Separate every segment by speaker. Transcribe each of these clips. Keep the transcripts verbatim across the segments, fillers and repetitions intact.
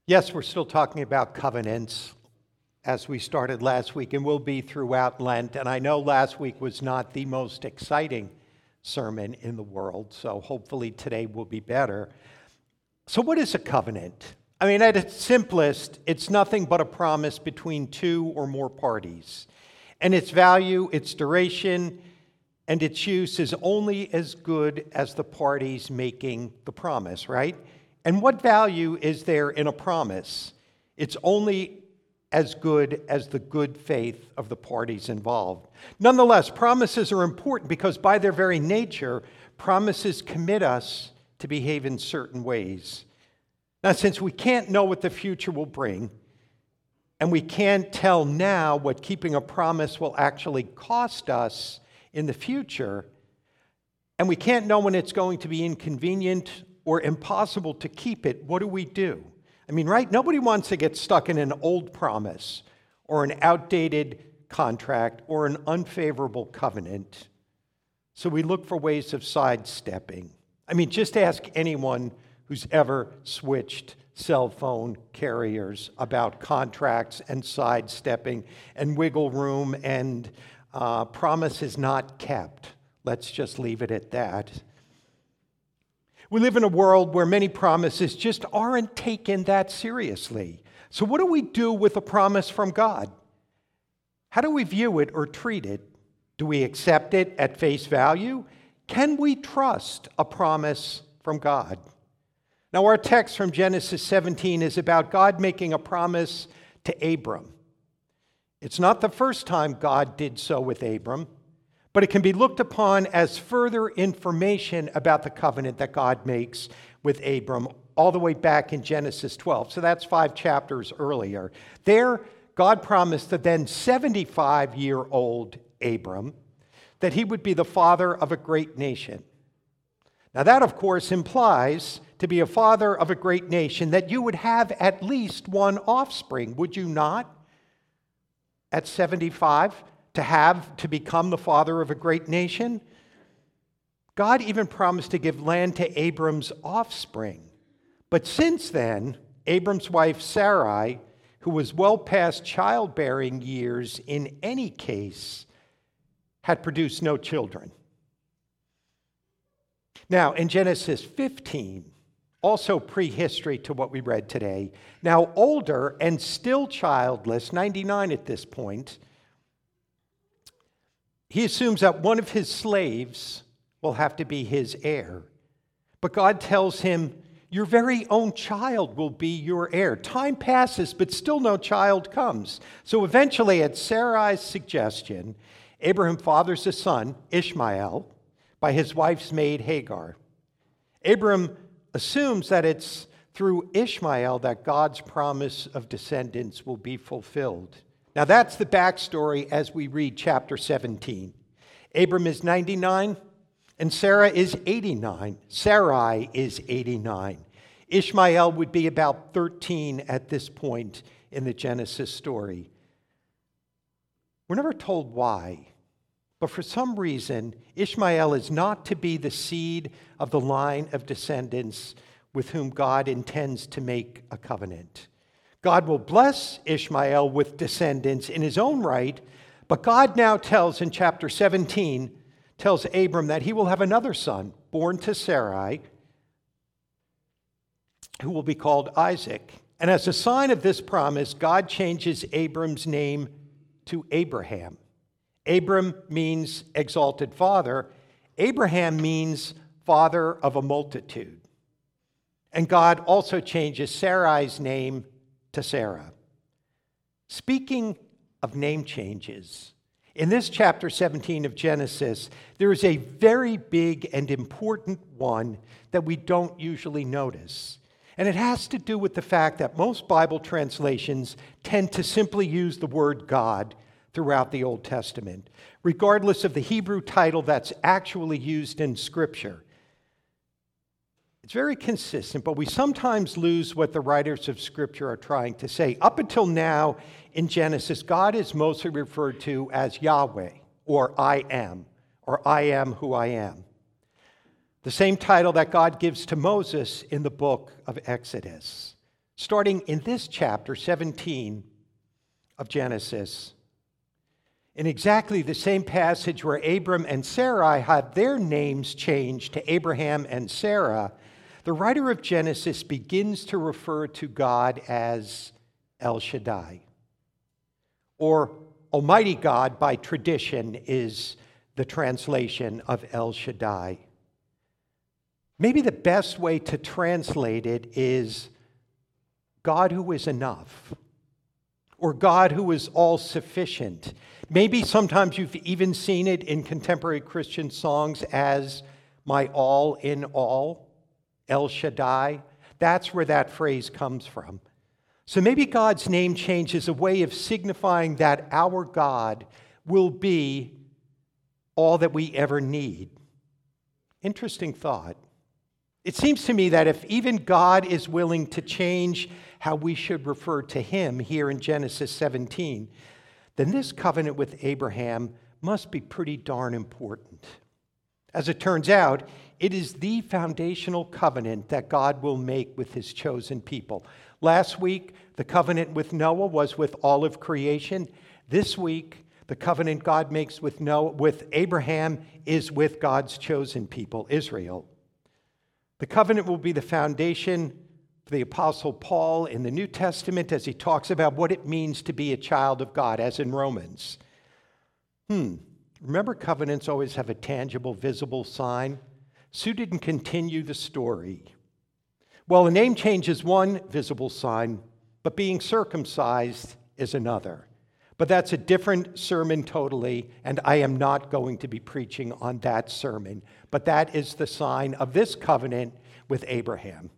Speaker 1: Yes, we're still talking about covenants as we started last week, and will be throughout Lent. And I know last week was not the most exciting sermon in the world, so hopefully today will be better. So what is a covenant? I mean, at its simplest, it's nothing but a promise between two or more parties. And its value, its duration, and its use is only as good as the parties making the promise, right? And what value is there in a promise? It's only as good as the good faith of the parties involved. Nonetheless, promises are important because by their very nature, promises commit us to behave in certain ways. Now, since we can't know what the future will bring, and we can't tell now what keeping a promise will actually cost us in the future, and we can't know when it's going to be inconvenient or impossible to keep it, what do we do? I mean, right? Nobody wants to get stuck in an old promise or an outdated contract or an unfavorable covenant. So we look for ways of sidestepping. I mean, just ask anyone who's ever switched cell phone carriers about contracts and sidestepping and wiggle room and uh, promises not kept. Let's just leave it at that. We live in a world where many promises just aren't taken that seriously. So what do we do with a promise from God? How do we view it or treat it? Do we accept it at face value? Can we trust a promise from God? Now, our text from Genesis seventeen is about God making a promise to Abram. It's not the first time God did so with Abram, but it can be looked upon as further information about the covenant that God makes with Abram all the way back in Genesis twelve. So that's five chapters earlier. There, God promised the then seventy-five-year-old Abram that he would be the father of a great nation. Now that, of course, implies to be a father of a great nation that you would have at least one offspring, would you not? At seventy-five? To have, to become the father of a great nation? God even promised to give land to Abram's offspring. But since then, Abram's wife Sarai, who was well past childbearing years in any case, had produced no children. Now, in Genesis fifteen, also prehistory to what we read today, now older and still childless, ninety-nine at this point, he assumes that one of his slaves will have to be his heir. But God tells him, your very own child will be your heir. Time passes, but still no child comes. So eventually, at Sarai's suggestion, Abraham fathers a son, Ishmael, by his wife's maid Hagar. Abram assumes that it's through Ishmael that God's promise of descendants will be fulfilled. Now that's the backstory as we read chapter seventeen. Abram is ninety-nine and Sarah is eighty-nine. Sarai is eighty-nine. Ishmael would be about thirteen at this point in the Genesis story. We're never told why, but for some reason, Ishmael is not to be the seed of the line of descendants with whom God intends to make a covenant. God will bless Ishmael with descendants in his own right, but God now tells in chapter seventeen, tells Abram that he will have another son born to Sarai who will be called Isaac. And as a sign of this promise, God changes Abram's name to Abraham. Abram means exalted father. Abraham means father of a multitude. And God also changes Sarai's name to Sarah. Speaking of name changes, in this chapter seventeen of Genesis, there is a very big and important one that we don't usually notice. And it has to do with the fact that most Bible translations tend to simply use the word God throughout the Old Testament, regardless of the Hebrew title that's actually used in Scripture. It's very consistent, but we sometimes lose what the writers of Scripture are trying to say. Up until now in Genesis, God is mostly referred to as Yahweh, or I am, or I am who I am. The same title that God gives to Moses in the book of Exodus. starting in this chapter, seventeen of Genesis. In exactly the same passage where Abram and Sarai had their names changed to Abraham and Sarah, the writer of Genesis begins to refer to God as El Shaddai, or Almighty God by tradition is the translation of El Shaddai. Maybe the best way to translate it is God who is enough, or God who is all-sufficient. Maybe sometimes you've even seen it in contemporary Christian songs as my all in all, El Shaddai. That's where that phrase comes from. So maybe God's name change is a way of signifying that our God will be all that we ever need. Interesting thought. It seems to me that if even God is willing to change how we should refer to him here in Genesis seventeen, then this covenant with Abraham must be pretty darn important. As it turns out, it is the foundational covenant that God will make with his chosen people. Last week, the covenant with Noah was with all of creation. This week, the covenant God makes with Noah, with Abraham is with God's chosen people, Israel. The covenant will be the foundation for the Apostle Paul in the New Testament as he talks about what it means to be a child of God, as in Romans. Hmm, remember covenants always have a tangible, visible sign? Sue didn't continue the story. Well, a name change is one visible sign, but being circumcised is another. But that's a different sermon totally, and I am not going to be preaching on that sermon. But that is the sign of this covenant with Abraham.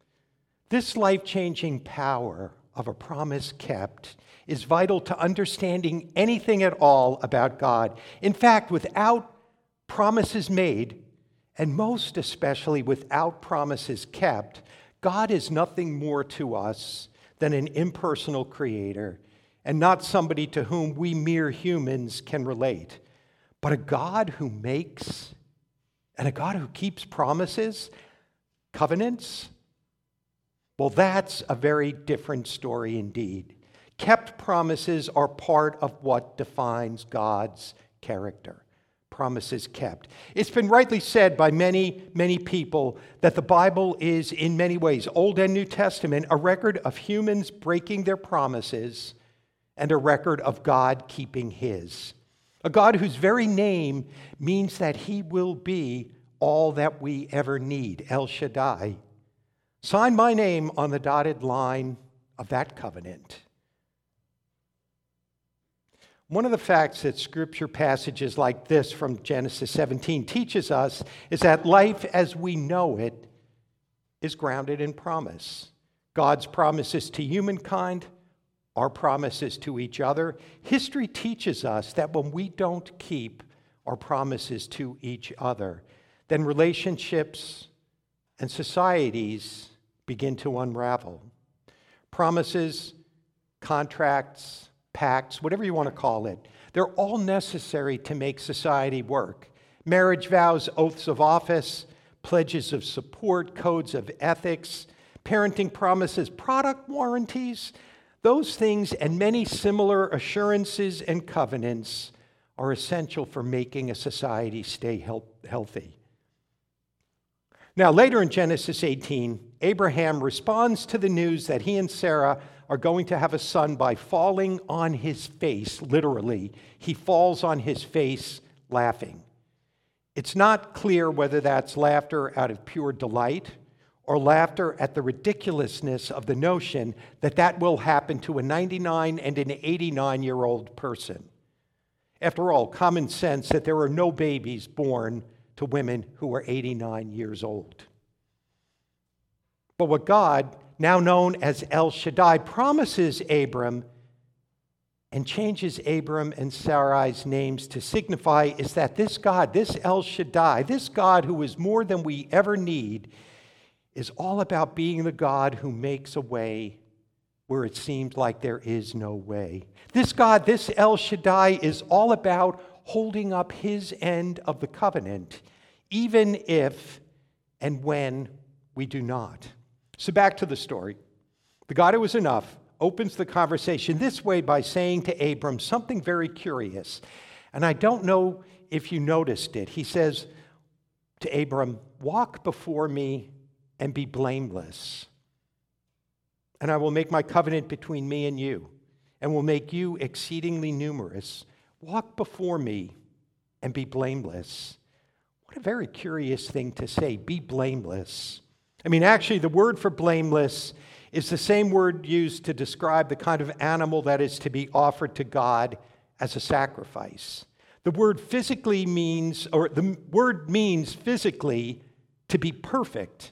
Speaker 1: This life-changing power of a promise kept is vital to understanding anything at all about God. In fact, without promises made, and most especially without promises kept, God is nothing more to us than an impersonal creator and not somebody to whom we mere humans can relate, but a God who makes and a God who keeps promises, covenants. Well, that's a very different story indeed. Kept promises are part of what defines God's character. Promises kept. It's been rightly said by many, many people that the Bible is, in many ways, Old and New Testament, a record of humans breaking their promises and a record of God keeping his. A God whose very name means that he will be all that we ever need, El Shaddai. Sign my name on the dotted line of that covenant. One of the facts that scripture passages like this from Genesis seventeen teaches us is that life as we know it is grounded in promise. God's promises to humankind, our promises to each other. History teaches us that when we don't keep our promises to each other, then relationships and societies begin to unravel. Promises, contracts, pacts, whatever you want to call it, they're all necessary to make society work. Marriage vows, oaths of office, pledges of support, codes of ethics, parenting promises, product warranties, those things and many similar assurances and covenants are essential for making a society stay healthy. Now, later in Genesis eighteen, Abraham responds to the news that he and Sarah are going to have a son by falling on his face, literally. He falls on his face laughing. It's not clear whether that's laughter out of pure delight or laughter at the ridiculousness of the notion that that will happen to a ninety-nine and an eighty-nine-year-old person. After all, common sense that there are no babies born to women who are eighty-nine years old. But what God, now known as El Shaddai, promises Abram and changes Abram and Sarai's names to signify is that this God, this El Shaddai, this God who is more than we ever need, is all about being the God who makes a way where it seems like there is no way. This God, this El Shaddai, is all about holding up his end of the covenant, even if and when we do not. So back to the story. The God who is enough opens the conversation this way by saying to Abram something very curious. And I don't know if you noticed it. He says to Abram, "Walk before me and be blameless. And I will make my covenant between me and you, and will make you exceedingly numerous. Walk before me and be blameless." What a very curious thing to say, be blameless. I mean, actually, the word for blameless is the same word used to describe the kind of animal that is to be offered to God as a sacrifice. The word physically means, or the word means physically to be perfect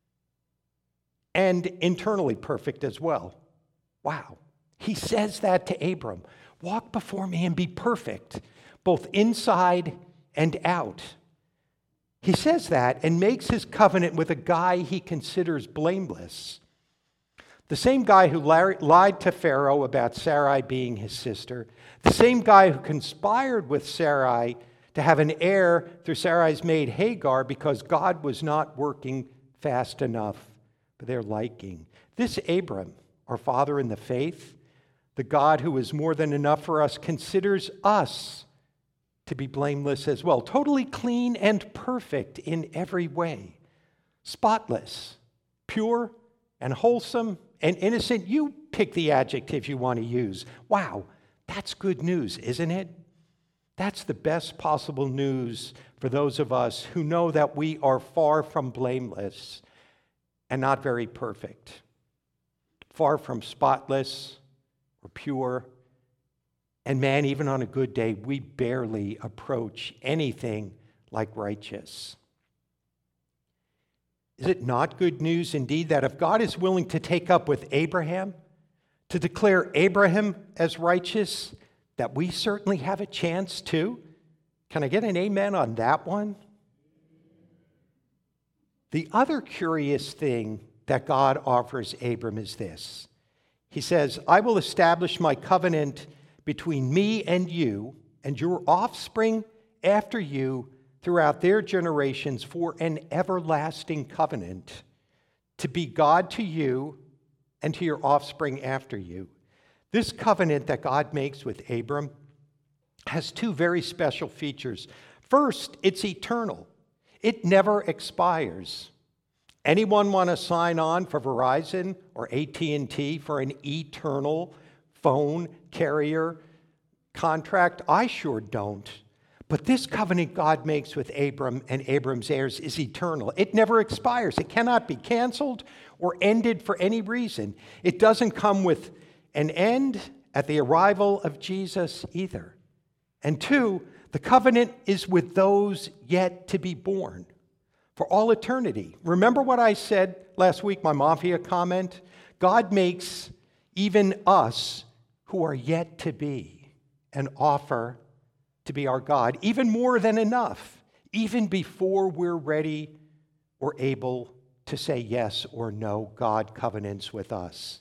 Speaker 1: and internally perfect as well. Wow. He says that to Abram. Walk before me and be perfect, both inside and out. He says that and makes his covenant with a guy he considers blameless. The same guy who lied to Pharaoh about Sarai being his sister, the same guy who conspired with Sarai to have an heir through Sarai's maid Hagar because God was not working fast enough for their liking. This Abram, our father in the faith, the God who is more than enough for us, considers us to be blameless as well, totally clean and perfect in every way, spotless, pure and wholesome and innocent. You pick the adjective you want to use. Wow, that's good news, isn't it? That's the best possible news for those of us who know that we are far from blameless and not very perfect, far from spotless or pure. And man, even on a good day, we barely approach anything like righteous. Is it not good news indeed that if God is willing to take up with Abraham, to declare Abraham as righteous, that we certainly have a chance too? Can I get an amen on that one? The other curious thing that God offers Abram is this. He says, "I will establish my covenant between me and you and your offspring after you throughout their generations for an everlasting covenant, to be God to you and to your offspring after you." This covenant that God makes with Abram has two very special features. First, it's eternal. It never expires. Anyone want to sign on for Verizon or A T and T for an eternal phone carrier contract? I sure don't. But this covenant God makes with Abram and Abram's heirs is eternal. It never expires. It cannot be canceled or ended for any reason. It doesn't come with an end at the arrival of Jesus either. And two, the covenant is with those yet to be born for all eternity. Remember what I said last week, my Mafia comment? God makes even us who are yet to be an offer to be our God, even more than enough, even before we're ready or able to say yes or no. God covenants with us.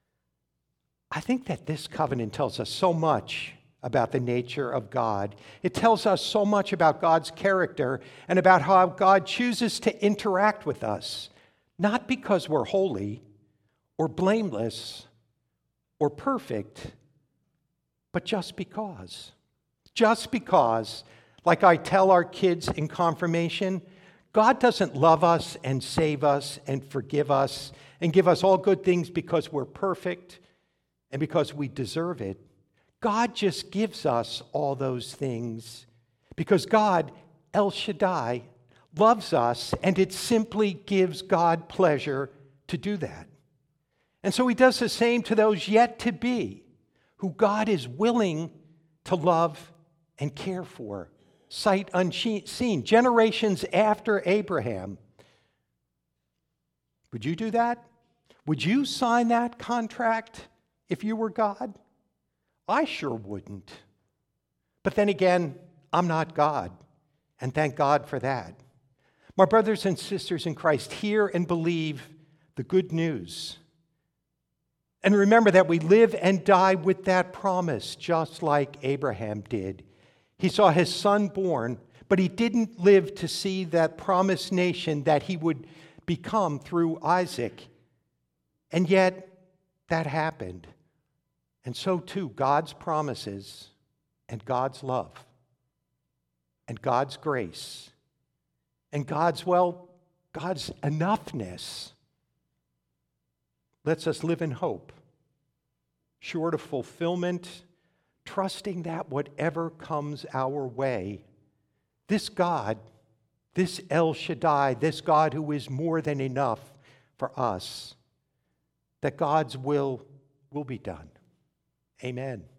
Speaker 1: I think that this covenant tells us so much about the nature of God. It tells us so much about God's character and about how God chooses to interact with us, not because we're holy or blameless or perfect, but just because. Just because, like I tell our kids in confirmation, God doesn't love us and save us and forgive us and give us all good things because we're perfect and because we deserve it. God just gives us all those things because God, El Shaddai, loves us, and it simply gives God pleasure to do that. And so he does the same to those yet to be, who God is willing to love and care for, sight unseen, generations after Abraham. Would you do that? Would you sign that contract if you were God? I sure wouldn't. But then again, I'm not God, and thank God for that. My brothers and sisters in Christ, hear and believe the good news. And remember that we live and die with that promise, just like Abraham did. He saw his son born, but he didn't live to see that promised nation that he would become through Isaac. And yet, that happened. And so too, God's promises and God's love and God's grace and God's, well, God's enoughness lets us live in hope, short of fulfillment, trusting that whatever comes our way, this God, this El Shaddai, this God who is more than enough for us, that God's will will be done. Amen.